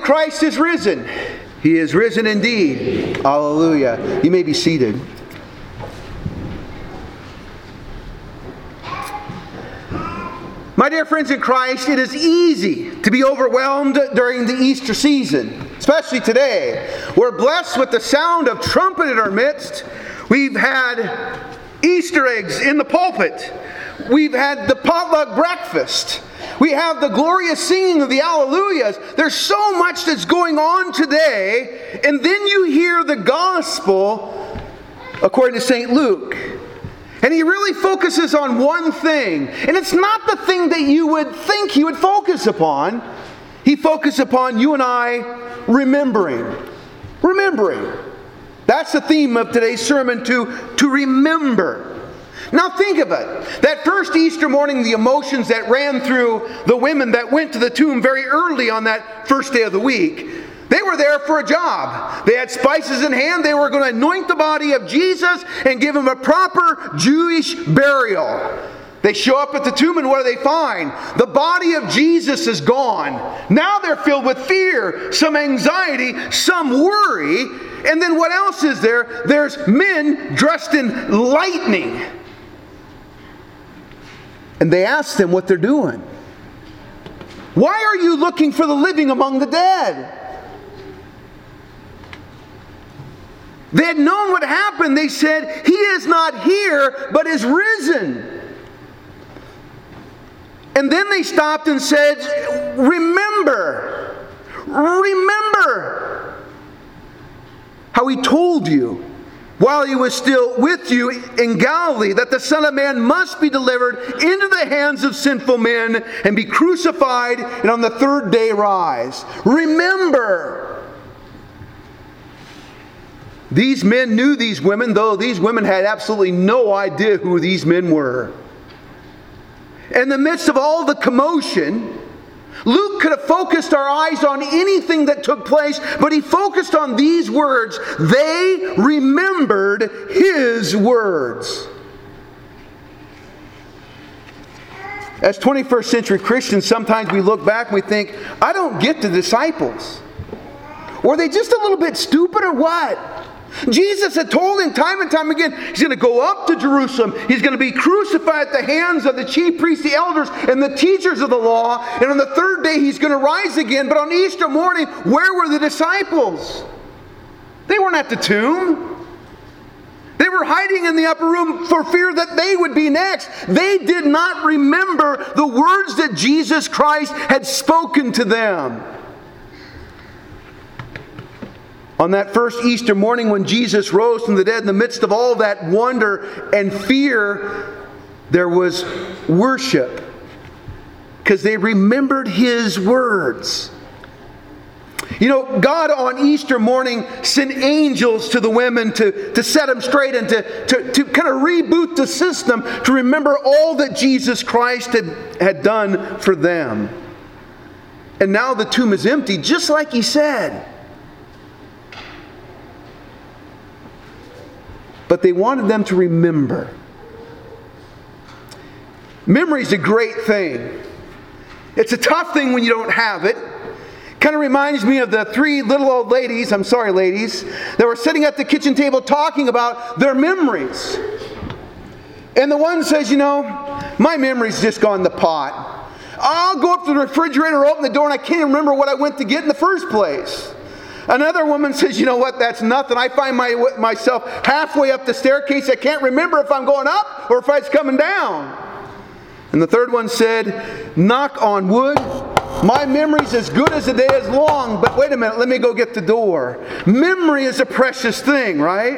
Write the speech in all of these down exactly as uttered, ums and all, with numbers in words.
Christ is risen. He is risen indeed. Hallelujah. You may be seated. My dear friends in Christ, it is easy to be overwhelmed during the Easter season, especially today. We're blessed with the sound of trumpet in our midst. We've had Easter eggs in the pulpit. We've had the potluck breakfast. We have the glorious singing of the Alleluias. There's so much that's going on today. And then you hear the gospel according to Saint Luke. And he really focuses on one thing. And it's not the thing that you would think he would focus upon. He focuses upon you and I remembering. Remembering. That's the theme of today's sermon, to, to remember. Now think of it. That first Easter morning, the emotions that ran through the women that went to the tomb very early on that first day of the week. They were there for a job. They had spices in hand. They were going to anoint the body of Jesus and give him a proper Jewish burial. They show up at the tomb, and what do they find? The body of Jesus is gone. Now they're filled with fear, some anxiety, some worry. And then what else is there? There's men dressed in lightning. And they ask them what they're doing. Why are you looking for the living among the dead? They had known what happened. They said, he is not here, but is risen. And then they stopped and said, remember, remember how he told you while he was still with you in Galilee that the Son of Man must be delivered into the hands of sinful men and be crucified and on the third day rise. Remember. These men knew these women, though these women had absolutely no idea who these men were. In the midst of all the commotion, Luke could have focused our eyes on anything that took place, but he focused on these words. They remembered his words. As twenty-first century Christians, sometimes we look back and we think, I don't get the disciples. Were they just a little bit stupid or what? Jesus had told him time and time again, he's going to go up to Jerusalem. He's going to be crucified at the hands of the chief priests, the elders, and the teachers of the law. And on the third day, he's going to rise again. But on Easter morning, where were the disciples? They weren't at the tomb. They were hiding in the upper room for fear that they would be next. They did not remember the words that Jesus Christ had spoken to them. On that first Easter morning when Jesus rose from the dead, in the midst of all that wonder and fear, there was worship. Because they remembered his words. You know, God on Easter morning sent angels to the women to, to set them straight and to, to, to kind of reboot the system, to remember all that Jesus Christ had, had done for them. And now the tomb is empty, just like he said. But they wanted them to remember. Memory is a great thing. It's a tough thing when you don't have it. Kind of reminds me of the three little old ladies, I'm sorry ladies, that were sitting at the kitchen table talking about their memories. And the one says, you know, my memory's just gone in the pot. I'll go up to the refrigerator, open the door, and I can't remember what I went to get in the first place. Another woman says, you know what, that's nothing. I find my, myself halfway up the staircase. I can't remember if I'm going up or if it's coming down. And the third one said, knock on wood, my memory's as good as the day is long, but wait a minute, let me go get the door. Memory is a precious thing, right?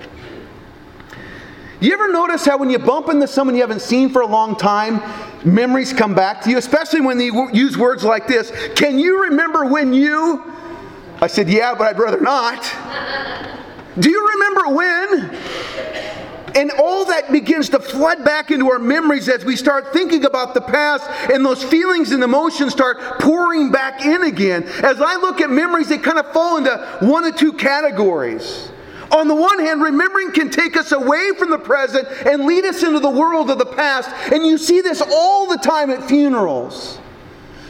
You ever notice how when you bump into someone you haven't seen for a long time, memories come back to you, especially when they use words like this. Can you remember when you... I said, yeah, but I'd rather not. Do you remember when? And all that begins to flood back into our memories as we start thinking about the past, and those feelings and emotions start pouring back in again. As I look at memories, they kind of fall into one of two categories. On the one hand, remembering can take us away from the present and lead us into the world of the past. And you see this all the time at funerals.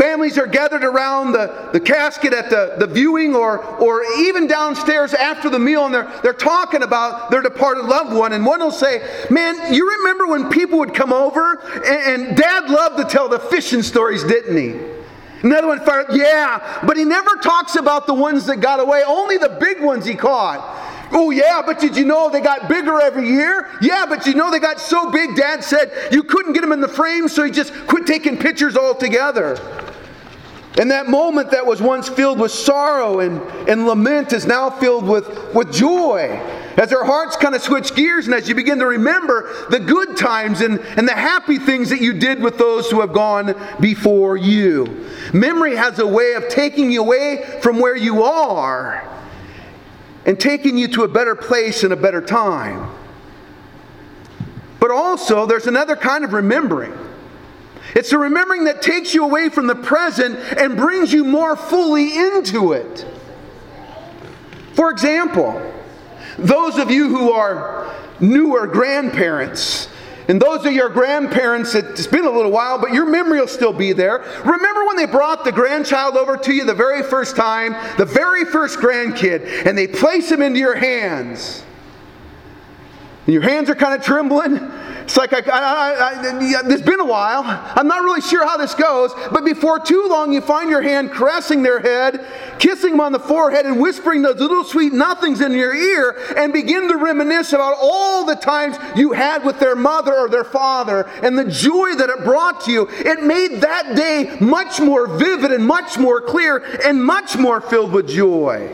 Families are gathered around the, the casket at the, the viewing or, or even downstairs after the meal, and they're, they're talking about their departed loved one. And one will say, man, you remember when people would come over and, and Dad loved to tell the fishing stories, didn't he? Another one fired, yeah, but he never talks about the ones that got away, only the big ones he caught. Oh yeah, but did you know they got bigger every year? Yeah, but you know they got so big, Dad said you couldn't get them in the frame, so he just quit taking pictures altogether. And that moment that was once filled with sorrow and, and lament is now filled with, with joy. As our hearts kind of switch gears and as you begin to remember the good times and, and the happy things that you did with those who have gone before you. Memory has a way of taking you away from where you are and taking you to a better place and a better time. But also, there's another kind of remembering. It's a remembering that takes you away from the present and brings you more fully into it. For example, those of you who are newer grandparents, and those of your grandparents, it's been a little while, but your memory will still be there. Remember when they brought the grandchild over to you the very first time, the very first grandkid, and they place him into your hands. And your hands are kind of trembling. It's like, I, I, I, I, it's been a while. I'm not really sure how this goes. But before too long, you find your hand caressing their head, kissing them on the forehead, and whispering those little sweet nothings in your ear, and begin to reminisce about all the times you had with their mother or their father, and the joy that it brought to you. It made that day much more vivid and much more clear and much more filled with joy.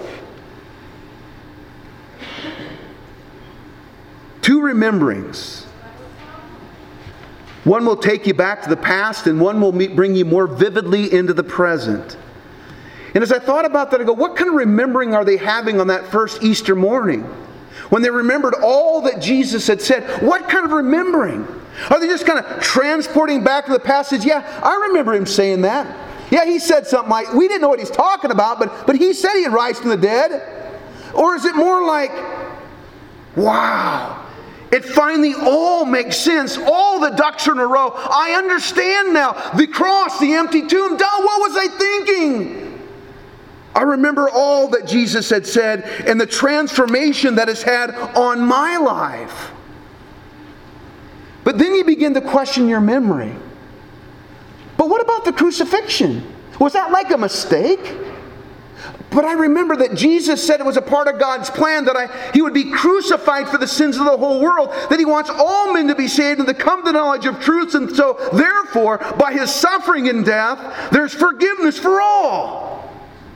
Two rememberings. One will take you back to the past, and one will meet, bring you more vividly into the present. And as I thought about that, I go, what kind of remembering are they having on that first Easter morning? When they remembered all that Jesus had said, what kind of remembering? Are they just kind of transporting back to the passage? Yeah, I remember him saying that. Yeah, he said something like, we didn't know what he's talking about, but, but he said he'd rise from the dead. Or is it more like, wow, it finally all makes sense. All the ducks are in a row. I understand now. The cross, the empty tomb. Duh, what was I thinking? I remember all that Jesus had said and the transformation that it's had on my life. But then you begin to question your memory. But what about the crucifixion? Was that like a mistake? But I remember that Jesus said it was a part of God's plan that I, He would be crucified for the sins of the whole world, that He wants all men to be saved and to come to the knowledge of truth. And so, therefore, by His suffering and death, there's forgiveness for all.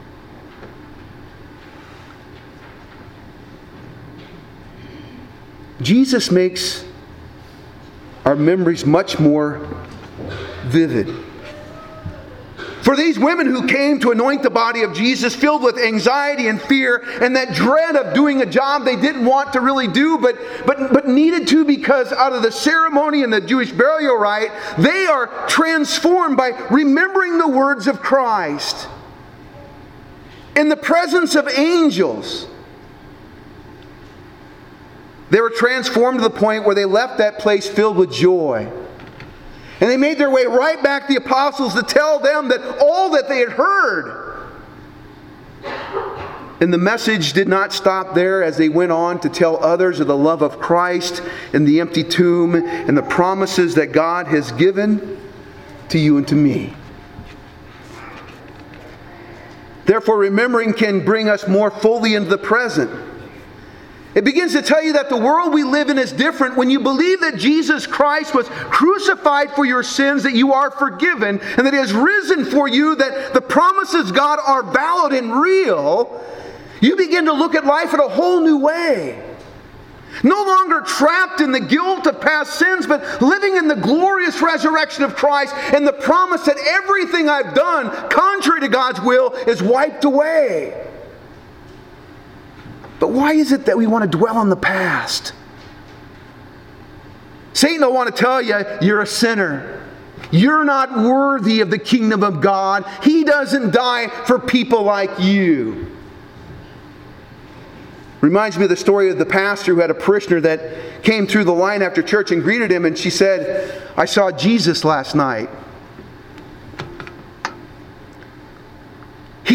Jesus makes our memories much more vivid. For these women who came to anoint the body of Jesus, filled with anxiety and fear and that dread of doing a job they didn't want to really do, but, but, but needed to because out of the ceremony and the Jewish burial rite, they are transformed by remembering the words of Christ. In the presence of angels, they were transformed to the point where they left that place filled with joy. And they made their way right back to the apostles to tell them that all that they had heard. And the message did not stop there as they went on to tell others of the love of Christ and the empty tomb and the promises that God has given to you and to me. Therefore, remembering can bring us more fully into the present. It begins to tell you that the world we live in is different when you believe that Jesus Christ was crucified for your sins, that you are forgiven, and that He has risen for you, that the promises of God are valid and real. You begin to look at life in a whole new way. No longer trapped in the guilt of past sins, but living in the glorious resurrection of Christ and the promise that everything I've done, contrary to God's will, is wiped away. But why is it that we want to dwell on the past? Satan will want to tell you, you're a sinner. You're not worthy of the kingdom of God. He doesn't die for people like you. Reminds me of the story of the pastor who had a parishioner that came through the line after church and greeted him, and she said, I saw Jesus last night.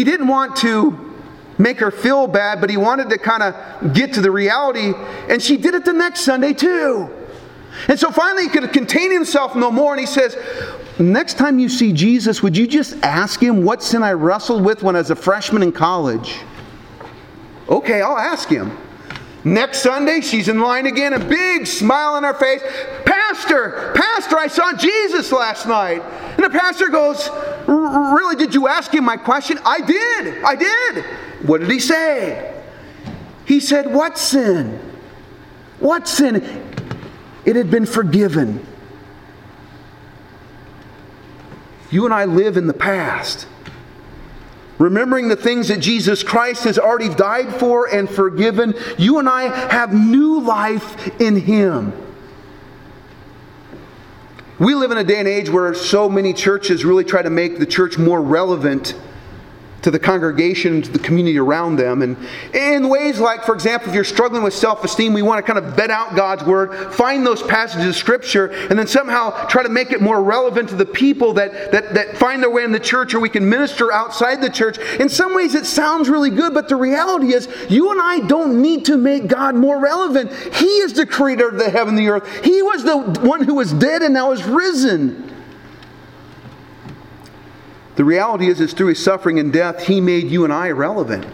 he didn't want to make her feel bad, but he wanted to kind of get to the reality. And she did it the next Sunday too. And so finally he could contain himself no more, and he says, next time you see Jesus, would you just ask him what sin I wrestled with when I was a freshman in college? Okay, I'll ask him. Next Sunday, she's in line again, a big smile on her face. Pastor, Pastor, I saw Jesus last night. And the pastor goes, really, did you ask him my question? I did, I did. What did he say? He said, what sin? What sin? It had been forgiven. You and I live in the past, remembering the things that Jesus Christ has already died for and forgiven. You and I have new life in Him. We live in a day and age where so many churches really try to make the church more relevant to the congregation, to the community around them. And in ways like, for example, if you're struggling with self-esteem, we want to kind of vet out God's Word, find those passages of Scripture, and then somehow try to make it more relevant to the people that, that, that find their way in the church, or we can minister outside the church. In some ways it sounds really good, but the reality is you and I don't need to make God more relevant. He is the creator of the heaven and the earth. He was the one who was dead and now is risen. The reality is, is through His suffering and death, He made you and I relevant.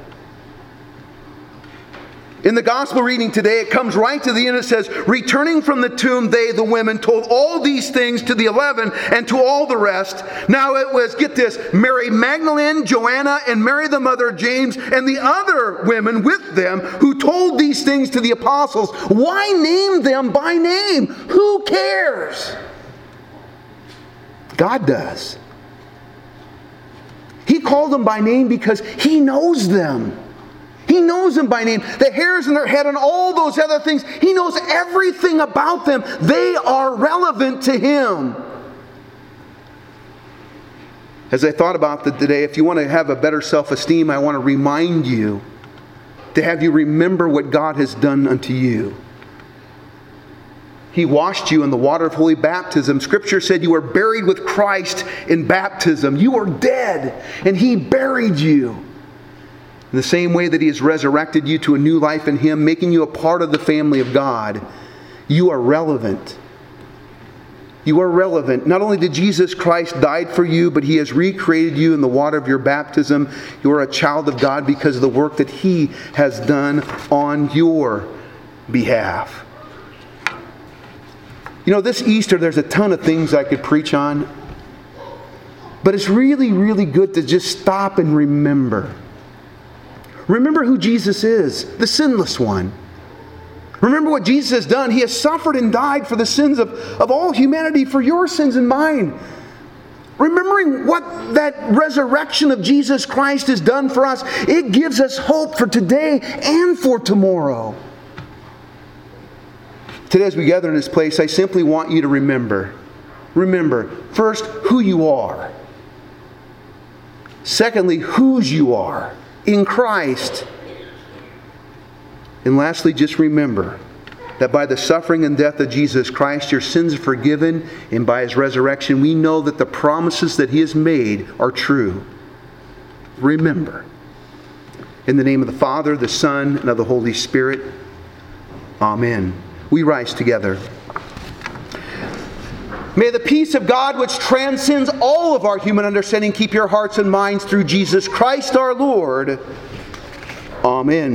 In the gospel reading today, it comes right to the end. It says, returning from the tomb, they, the women, told all these things to the eleven and to all the rest. Now it was, get this, Mary Magdalene, Joanna, and Mary the mother of James, and the other women with them who told these things to the apostles. Why name them by name? Who cares? God does. He called them by name because He knows them. He knows them by name. The hairs in their head and all those other things. He knows everything about them. They are relevant to Him. As I thought about that today, if you want to have a better self-esteem, I want to remind you to have you remember what God has done unto you. He washed you in the water of holy baptism. Scripture said you were buried with Christ in baptism. You were dead, and He buried you. In the same way that He has resurrected you to a new life in Him, making you a part of the family of God, you are relevant. You are relevant. Not only did Jesus Christ die for you, but He has recreated you in the water of your baptism. You are a child of God because of the work that He has done on your behalf. You know, this Easter, there's a ton of things I could preach on. But it's really, really good to just stop and remember. Remember who Jesus is, the sinless one. Remember what Jesus has done. He has suffered and died for the sins of, of all humanity, for your sins and mine. Remembering what that resurrection of Jesus Christ has done for us, it gives us hope for today and for tomorrow. Today, as we gather in this place, I simply want you to remember. Remember, first, who you are. Secondly, whose you are in Christ. And lastly, just remember that by the suffering and death of Jesus Christ, your sins are forgiven, and by His resurrection, we know that the promises that He has made are true. Remember. In the name of the Father, the Son, and of the Holy Spirit. Amen. We rise together. May the peace of God, which transcends all of our human understanding, keep your hearts and minds through Jesus Christ our Lord. Amen.